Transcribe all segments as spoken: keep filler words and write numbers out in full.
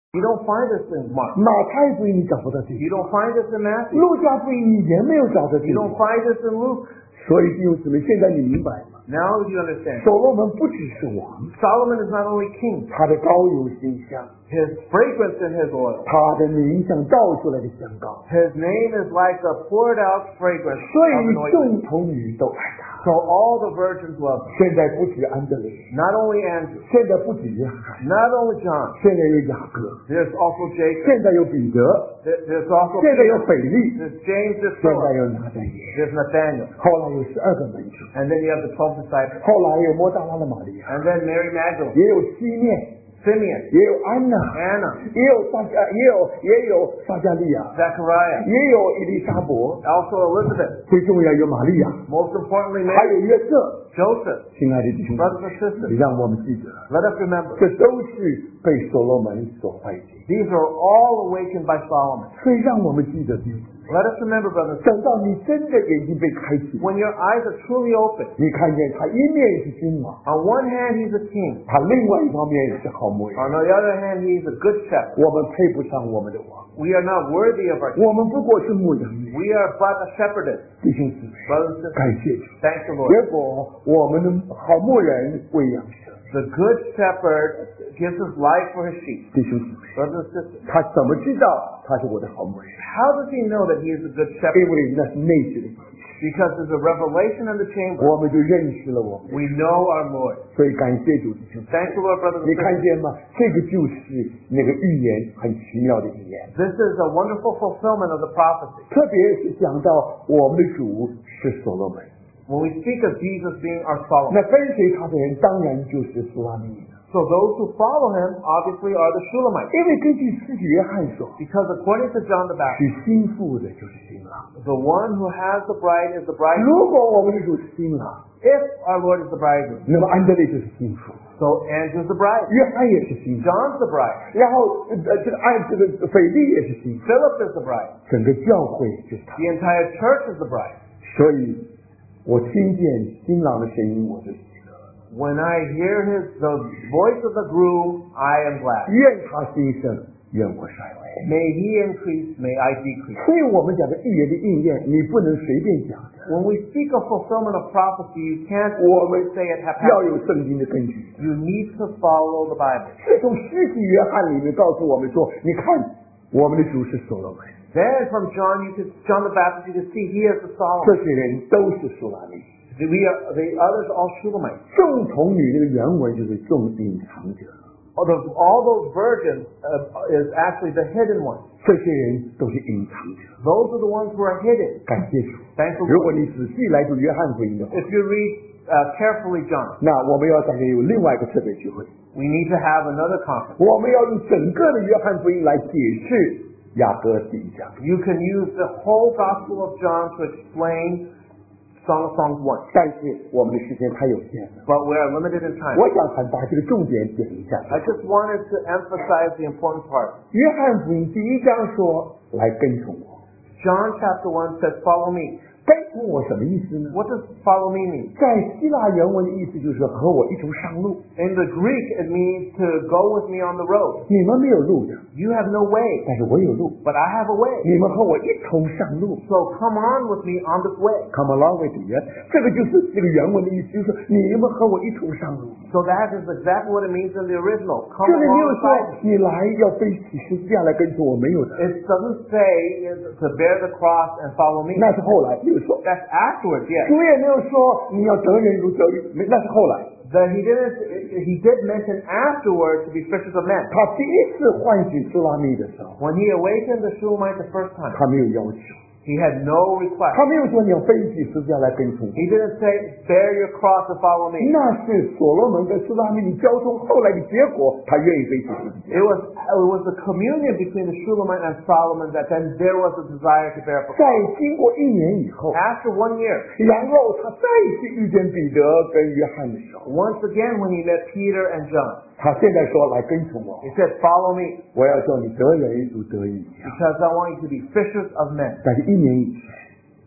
You don't find this in Mark. 马太福音你找不到这 You 句， don't find this in Matthew. 路加福音你也没有找到这 You 句。 don't find this in Luke. 所以弟兄姊妹，现在你明白吗？ Now you understand. 所罗门不只是王， Solomon is not only king. 他的高有馨香， His fragrance in his oil. 他的名像倒出来的香膏， His name is like a poured out fragrance 所 of 以 anointing. 众童女都爱他。 So all the virgins love him. 现在不止安德烈， Not only Andrew. 现在不止约翰， Not only John. 现在有雅各， There's also Jacob. 现在有彼得， There- There's also 现在有 Peter. 腓力， There's James. There's 现在 Philip. 有拿但业， There's Nathaniel. 后来有十二个门徒， And then you have the twelve disciples. 后来有摩大拉的玛利亚， And then Mary Magdalene. 也有西面， Simeon. 也有安娜， Anna. 也有撒加，也有也有撒加利亚， Zechariah. 也有伊丽莎伯， Also Elizabeth. 最重要有玛利亚， Most importantly 还 Mary. 有约瑟。 Joseph. 亲爱的弟兄姊 Brothers and 妹， sisters. 让我们记得， Let us remember. 这都是被所罗门所怀解， These are all awakened by Solomon. 所以让我们记得弟兄姊妹， Let us remember, brothers. 等到你真的眼睛被开启， When your eyes are truly open, 你看见他一面是君王， on one hand he's a king. 他另外一方面也是好牧人。 On the other hand, he's a good shepherd. 我们配不上我们的王， We are not worthy of our king. 我们不过是牧羊人。 We are but a shepherdess. 弟兄姊妹， Brothers and sisters, 感谢主。 thank the Lord. 结果我们的好牧人喂养生命。 The good shepherd gives his life for his sheep. 弟兄姊妹， Brothers and sisters, 他怎么知道他是我的好牧人？ how does he know that he is a good 因 shepherd? 为那是内置的启示， Because there's a revelation in the chamber. 我们就认识了我们。 We know our Lord. 所以感谢主，弟兄姊妹。 Thank the Lord, brothers 你 and 看 sisters. 见吗？这个就是那个预言很奇妙的预言， This is a wonderful fulfillment of the prophecy. 特别是讲到我们的主是所罗门， When we speak of Jesus being our 那 Solomon, 跟随他的人当然就是苏拉密了。 so those who follow him obviously are the Shulamites. 因为根据施洗约翰说， Because according to John the Baptist, 是心腹的就是新郎。 the one who has the bride is the bridegroom. 如果我们的主是新郎， If our Lord is the bridegroom, 那么安德烈就是心腹， so Andrew's the bride. 约翰也是心腹， John's the bride. 然后呃这个按这个腓力也是心腹， Philip is the bride. 整个教会就是他。 The entire church is the bride. 所以，我听见新郎的声音，我就喜乐。 When I hear his the voice of the groom, I am glad. 愿他兴盛，愿我衰微。 May he increase, may I decrease. 所以我们讲的预言的应验，你不能随便讲的， When we speak of fulfillment of prophecy, you can't 我们 say it 要 haphazardly. 有圣经的根据。 You need to follow the Bible. 是从施洗约翰里面告诉我们说，你看，我们的主是所罗门， Then from John, you could John the Baptist, you could see he is the 这 Solomon. 些人都是苏拉密。 We are, the others are all Shulamites. 众童女这个原文就是众隐藏者， All those, all those virgins uh, is actually the hidden ones. 这些人都是隐藏者。 Those are the ones who are hidden. 感谢主。 Thank the 如果 Lord. 你仔细来读约翰福音的话， If you read uh, carefully John, 那我们要大家有另外一个特别聚会， we need to have another conference. 我们要用整个的约翰福音来解释雅各第一章。 You can use the whole Gospel of John to explain Song of Songs one. 但是我们的时间太有限了， But we are limited in time. 我想很把这个重点点一下。 I just wanted to emphasize the important part. 约翰福音第一章说：“来跟从我。 John chapter one says, follow me. ” 跟从我什么意思呢？ What does follow me mean? 在希腊原文的意思就是和我一同上路。 In the Greek, it means to go with me on the road. 你们没有路的， You have no way, 但是我有路。 but I have a way. 你们和我一同上路。 So come on with me on this way. Come along with me，这个就是这个原文的意思，就是你们和我一同上路。 So that is exactly what it means in the original. Come 这里没有 alongside 说你来要背起十字架来跟从我，没有的， It doesn't say to bear the cross and follow me. 那是后来没有说。 That's afterwards, yes. 主也没有说你要得人如得鱼，没那是后来。 That he didn't. He did mention afterwards to be fishers of men. 他第一次唤醒苏拉密的时候， When he awakened the Shulamite the first time, 他没有要求， he had no request. 他没有说你要背起十字架来跟从我。 He didn't say bear your cross and follow me. 那是所罗门跟苏拉密的交通后来的结果，他愿意背起十字架。 It was it was the communion between the Shulamite and Solomon that then there was a desire to bear. 在经过一年以后， After one year, 然后他再一次遇见彼得跟约翰的时候， once again when he met Peter and John, 他现在说来跟从我， he said, "Follow me, 我要叫你得人如得鱼一样。 because I want you to be fishers of men." 但是一年以前，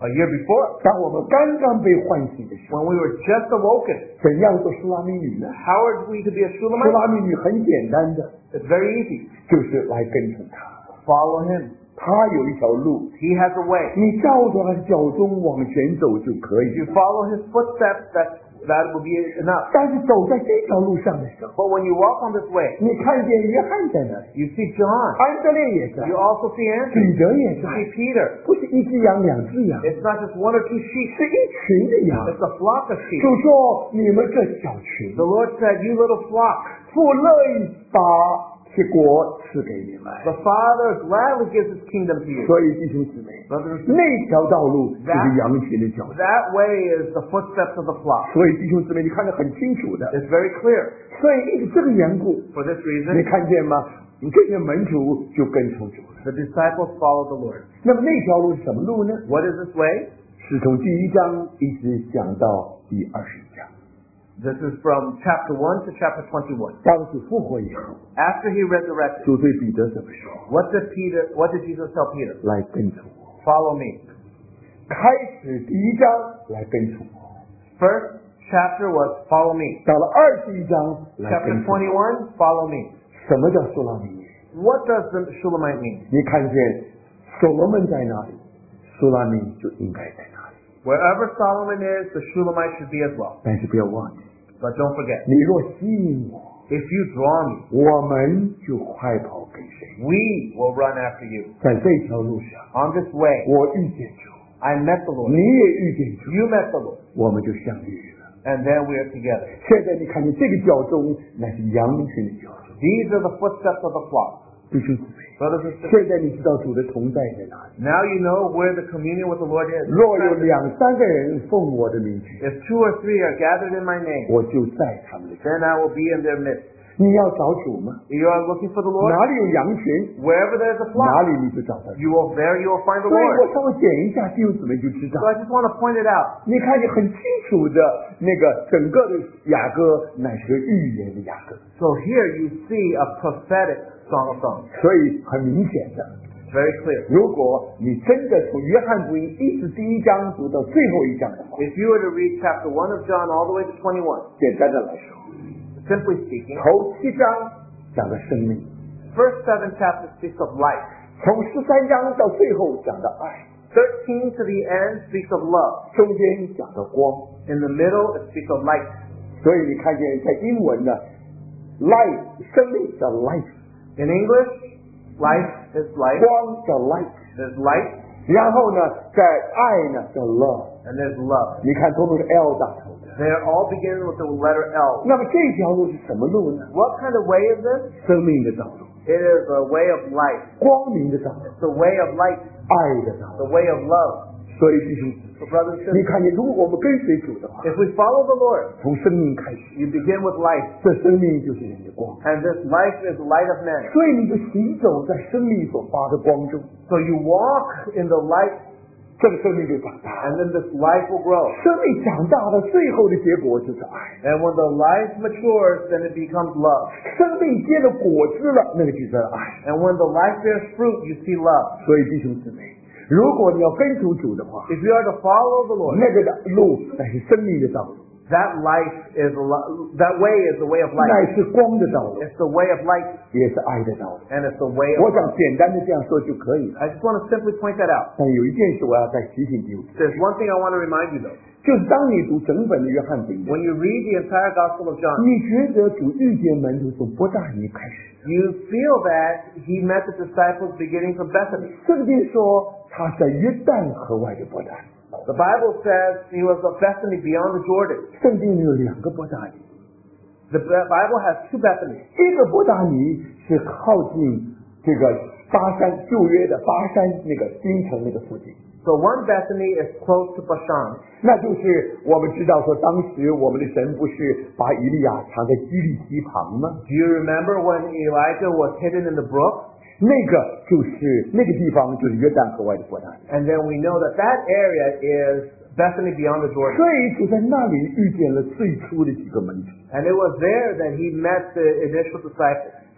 A year before, 当我们刚刚被唤醒的时候， when we were just awoken, 怎样做苏拉密女呢？ how are we to be a 苏 Shulamite? 拉密女很简单的， It's very easy. 就是来跟从他。 Follow him. 他有一条路， He has a way. 你照着他的脚踪往前走就可 If 以。 you follow his footsteps, that, that will be enough. 但是走在这条路上的时候， But when you walk on this way, 你看见约翰在那里， you see John. 安德烈也在， You also see 彼 Andrew. 得也 You 在， see Peter. 不是一只羊两只羊， It's not just one or two sheep. 是一群的羊。 It's a flock of sheep. 就说你们这小群， The Lord said, you little flock. 父乐意把这国赐给你们。 The Father gladly gives his kingdom to you. 所以弟兄姊妹， Brothers and 那 sisters, 条道路就是羊群的脚踪。 that way is the footsteps of the flock. 所以弟兄姊妹，你看得很清楚的。 It's very clear. 所以因为这个缘故， For this 你 reason, 看见吗？你这些门徒就跟从主了。 the disciples followed the Lord. 那么那条路是什么路呢？ What is this way? 是从第一章一直讲到第二十一章。 This is from chapter one to chapter twenty-one. 当主复活以后， After he resurrected, 主对彼得怎么说？ what did Peter, what did Jesus tell Peter? 来跟从我。 Follow me. 开始第一章来跟从我， First chapter was follow me. 到了二十一章来 Chapter 跟从我。 twenty-one, follow me. 什么叫苏拉密女？ What does the Shulamite mean? 你看见所罗门在哪里，苏拉密就应该在哪里。 Wherever Solomon is, the Shulamite should be as well. 但是不要忘记， But don't forget, 你若吸引我， if you draw me, 我们就快跑跟随。 we will run after you. 在这条路上， On this way, 我遇见主， I met the 你 Lord. 也遇见主， You met the Lord. 我们就相遇了。 And then we are together. 现在你看见这个脚踪，那是羊群的脚踪。 These are the footsteps of the flock. 弟兄姊妹， Brothers and sisters, 现在你知道主的同在在哪里。 now you know where the communion with the Lord is. 若有两三个人奉我的名去， If two or three are gathered in my name, 我就在他们的中。 then I will be in their midst. 你要找主吗？ You are looking for the Lord? 哪里有羊群， Wherever there is a 哪 flock, 里你就找到主。 you will there you will find the 所以 Lord. 我稍微点一下弟兄姊妹就知道 So，I just want to point it out. 你看见很清楚的那个整个的雅歌乃是个预言的雅歌， So here you see a prophetic Song of Songs. 所以很明显的， It's very clear. 如果你真的从约翰福音一直第一章读到最后一章的话， If you were to read chapter one of John all the way to twenty-one, 简单的来说， simply speaking, 头七章讲的生命， first seven chapters speaks of life. 从十三章到最后讲的爱， thirteen to the end speaks of love. 中间讲的光。 In the middle, it speaks of light. 所以你看见在英文呢 ，life 生命叫 life， In English, life is life. 光叫 light， There's light 然后呢，在爱呢叫 love。 and there's love. 你看都是 L 打头的。 They're all beginning with the letter L. 那么这条路是什么路呢？ What kind of way is this? 生命的道路， It is a way of life. 光明的道路， It's the way of light. 爱的道 The 路。 way of love. 所以弟兄姊妹， So brothers and 你 sisters, 看见，如果我们跟随主的话， if we follow the Lord, 从生命开始， you begin with life. 这生命就是人的光。 And this life is the light of men. 所以你就行走在生命所发的光中， So you walk in the light 这个生命就长大。 and then this life will grow. 生命长大的最后的结果就是爱。 And when the life matures, then it becomes love. 生命结了果子了，那个就是爱。 And when the life bears fruit, you see love. 所以弟兄姊妹，如果你要跟从主的话， If you are to follow the Lord, 那个的路乃是生命的道路， that life is a lo- that way is the way of 乃 life. 是光的道路， It's the way of light 也是爱的道路。 and it's the way 我 of 想 love. 简单的这样说就可以了。 I just want to simply point that out. 但有一件事我要再提醒弟兄， There's one thing I want to remind you though. 就是当你读整本的约翰福音， When you read the entire Gospel of John, 你觉得主遇见门徒从伯大尼开始， you feel that he met the disciples beginning from Bethany. 圣经说他在约旦河外的伯大尼。 The Bible says he was of Bethany beyond the Jordan. 圣经里有两个伯大尼， The Be- Bible has two Bethanies. 一个伯大尼是靠近这个巴山旧约的巴山那个京城那个附近， So one Bethany is close to Bashan. 那就是我们知道说当时我们的神不是把以利亚藏在基利溪旁吗？ Do you remember when Elijah was hidden in the brook? 那个就是那个地方就是约旦河外的伯大尼， And then we know that that area is Bethany beyond the Jordan. 所以主在那里遇见了最初的几个门徒。 And it was there that he met the initial disciples.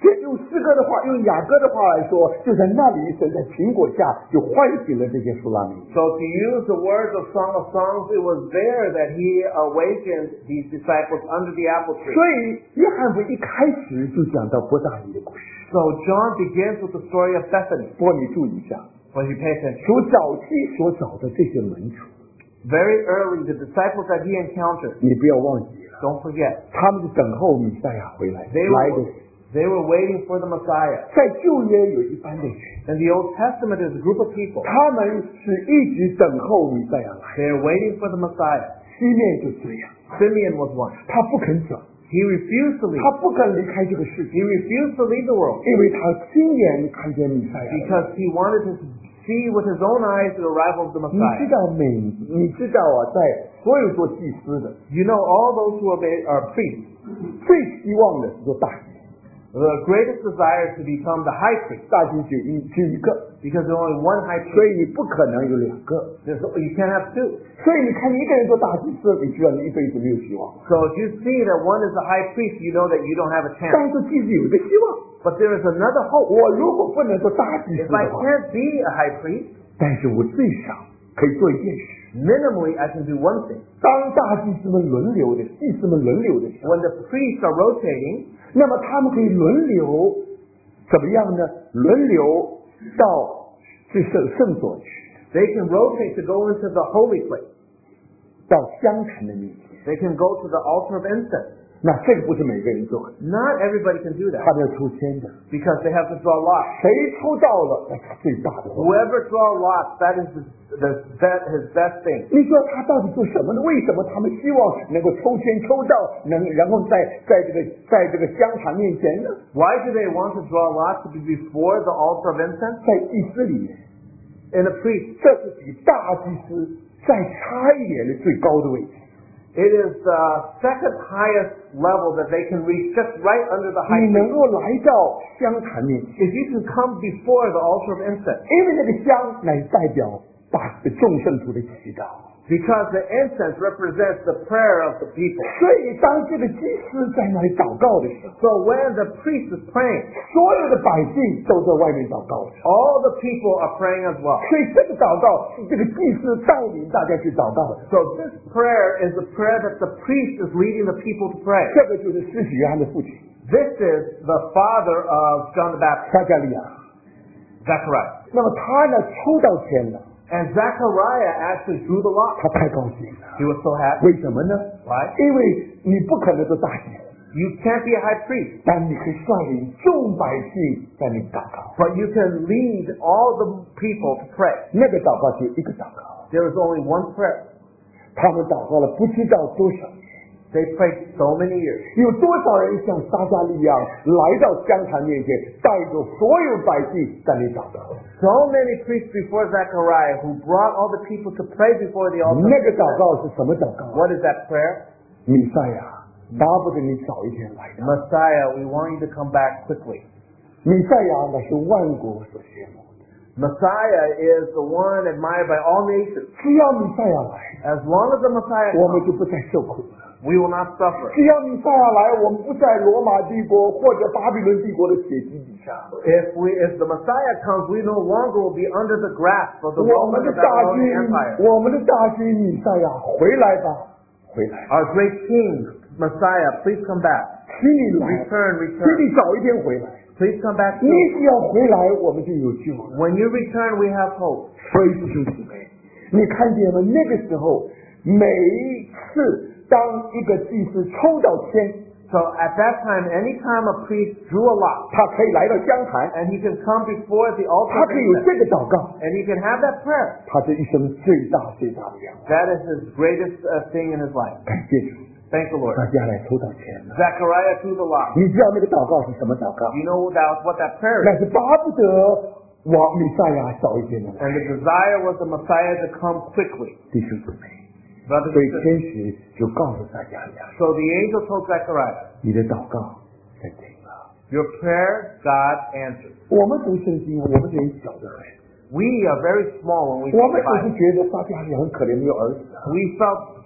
这用诗歌的话，用雅歌的话来说，就在那里，神在苹果下就唤醒了这些书拉密。 So to use the words of Song of Songs, it was there that he awakened these disciples under the apple tree. 所以约翰福音一开始就讲到伯大尼的故事。 So John begins with the story of Bethany. 不过你注意一下， When you pay attention, 主早期所找的这些门徒， very early the disciples that he encountered, 你不要忘记了， don't forget, 他们是等候弥赛亚回来 they 来的 were,。they were waiting for the Messiah. 在旧约有一班的人， In the Old Testament, there's a group of people. 他们是一直等候弥赛亚来。 They're waiting for the Messiah. 西面就这样， Simeon was one. 他不肯走， He refused to leave. 他不肯离开这个世 He 界， refused to leave the world 因为他亲眼看见弥赛亚来。 because he wanted to see with his own eyes the arrival of the 你知 Messiah. 道每你知道啊，在所有做祭司的， You know, all those who are, made, are priests, 最希望的是做大祭司， the greatest desire is to become the high priest 大祭司只有一只有一个， because there's only one high 所 priest. 以你不可能有两个。 There's, you can't have two. 所以你看，你一个人做大祭司，你知道你一辈子没有希望。 So if you see that one is the high priest, you know that you don't have a 但 chance. 是祭司有一个希望， But there is another hope. 我如果不能做大祭司 If I 的话， can't be a high priest, 但是我最少可以做一件事。 minimally I can do one thing. 当大祭司们轮流的，祭司们轮流的时候， When the priests are rotating, 那么他们可以轮流怎么样呢？轮流到这圣圣所去， they can rotate to go into the holy place. 到香坛的面前。 They can go to the altar of incense. 那这个不是每个人做的， Not everybody can do 他 that 们要抽签的， because they have to draw lots. 谁抽到了，那他最大的获。 Whoever draw lots, that is the, the, that his best thing. 你说他到底做什么呢？为什么他们希望能够抽签抽到，能然后在在这个在这个香坛面前呢？ Why do they want to draw lots to be before the altar of incense? 在祭司里面， In a priest, 这是比大祭司再差一点的最高的位置。 it is the second highest level that they can reach, just right under the high 你能 priest. 够来到香坛面前， If you can come before the altar of incense, 因为那个香乃代表大众圣徒的祈祷。 because the incense represents the prayer of the people. 所以当这个祭司在那里祷告的时候， So when the priest is praying, 所有的百姓都在外面祷告的。 all the people are praying as well. 所以这个祷告是这个祭司带领大家去祷告的。 So this prayer is the prayer that the priest is leading the people to pray. 这个就是施洗约翰的父亲 This is the father of John the Baptist, 撒加利亚。 Zechariah. 那么他呢抽到签了， And Zechariah actually drew the lot. 他太高兴了。 He was so happy. 为什么呢？ Why? 因为你不可能做大祭司， You can't be a high priest, 但你可以率领众百姓在那里祷告。 but you can lead all the people to pray. 那个祷告就一个祷告， There is only one prayer. 他们祷告了不知道多少年。 They prayed so many years. 有多少人像撒加利亚来到香坛面前，带着所有百姓在那里祷告？ So many priests before Zechariah who brought all the people to pray before the altar. 那个祷告是什么祷告？ What is that prayer? 弥赛亚，巴不得你早一天来到。 Messiah, we want you to come back quickly. 弥赛亚乃是万国所羡慕的， Messiah is the one admired by all nations. 只要弥赛亚来， As long as the Messiah 我们 comes, 就不再受苦了。 we will not suffer. 只要弥赛亚来，我们不在罗马帝国或者巴比伦帝国的血迹底下。 If we, if the Messiah comes, we no longer will be under the grasp of the 我们 Roman 的 and 大 Babylonian 军 Empire.， 我们的大军弥赛亚，回来吧，回来， Our great King, Messiah, please come back. 请你来， Return, 请 return. 你早一天回来。 Please come back 你 soon. 只要回来，我们就有救了。 When you return, we have hope. 所以弟兄姊妹，你看见吗？那个时候，每一次当一个祭司抽到签， So at that time, anytime a priest drew a lot, 他可以来到香坛， and he can come before the altar 他 of 可以有 incense, 这个祷告， and he can have that prayer. 他这一生最大最大的仰望。 That is his greatest uh, thing in his life. 感谢主， Thank the Lord. 大家来抽到签了。 Zechariah drew the lot. 你知道那个祷告是什么祷告？ You know that, what that prayer 那 is. 是巴不得往弥赛亚早一天的来。 And the desire was the Messiah to come quickly. 弟兄姊妹， Brothers 所以 and sisters. 天使就告诉撒加利亚， So the angel told Zechariah, 你的祷告在听了。 your prayer, God answers. 我们读圣经，我们人小得很， We are very small when we 我 think 们总 about 是 it. 觉得撒加利亚很可怜，没有儿子啊。 We felt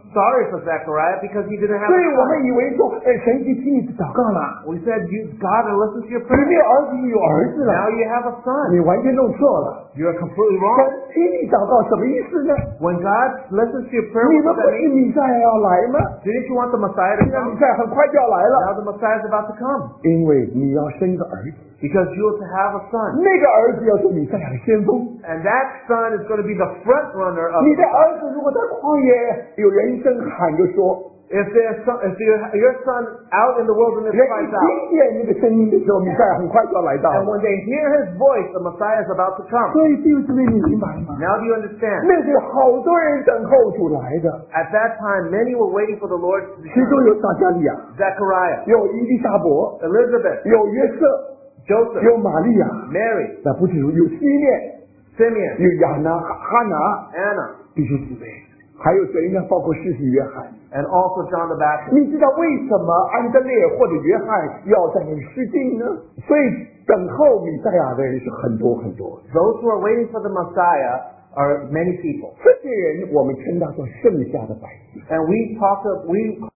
sorry for Zechariah because he didn't have 所 a 以我们 son. 以为说，哎，神已经听你的祷告了， We said, you, God will listen to your 你 prayer. 没有儿子有儿子了， Now you have a 你 son. 完全弄错了。 You're completely 神 wrong. 听你祷告什么意思呢？ When God listens to your prayer, 你 what 们 does 不 that 是 mean? 弥赛亚要来吗？ Didn't you want the Messiah to 现在弥 come? 赛亚很快就要来了， Now the Messiah is about to come 因为你要生一个儿子， because you are to have a son. 那个儿子要做弥赛亚的先锋。 And that son is going to be the front runner of 你 the 的儿 Messiah. 子如果在旷野，有人一声喊就说， If, there's son, if your, your son out in the wilderness 人一 cries 听 out, 见那个声音的时候，弥赛亚很快就要来到 and 了。 when they hear his voice, the Messiah is about to come. 所以弟兄姊妹，你明白吗？ Now do you understand? 那是好多人等候主来的， At that time, many were waiting for the Lord to 其中 return. 有撒加利亚， Zechariah, 有伊丽莎伯， Elizabeth, 有约瑟， Joseph, 有玛利亚， Mary, 那不仅有有西面， Simeon, 有亚拿、哈拿， Anna, 弟兄姊妹，还有谁呢？包括施洗约翰。 and also John the Baptist. 你知道为什么安德烈或者约翰要在那里失敬呢？所以等候弥赛亚的人是很多很多。 Those who are waiting for the Messiah are many people. 这些人我们称他做剩下的百姓。 And we talk of, we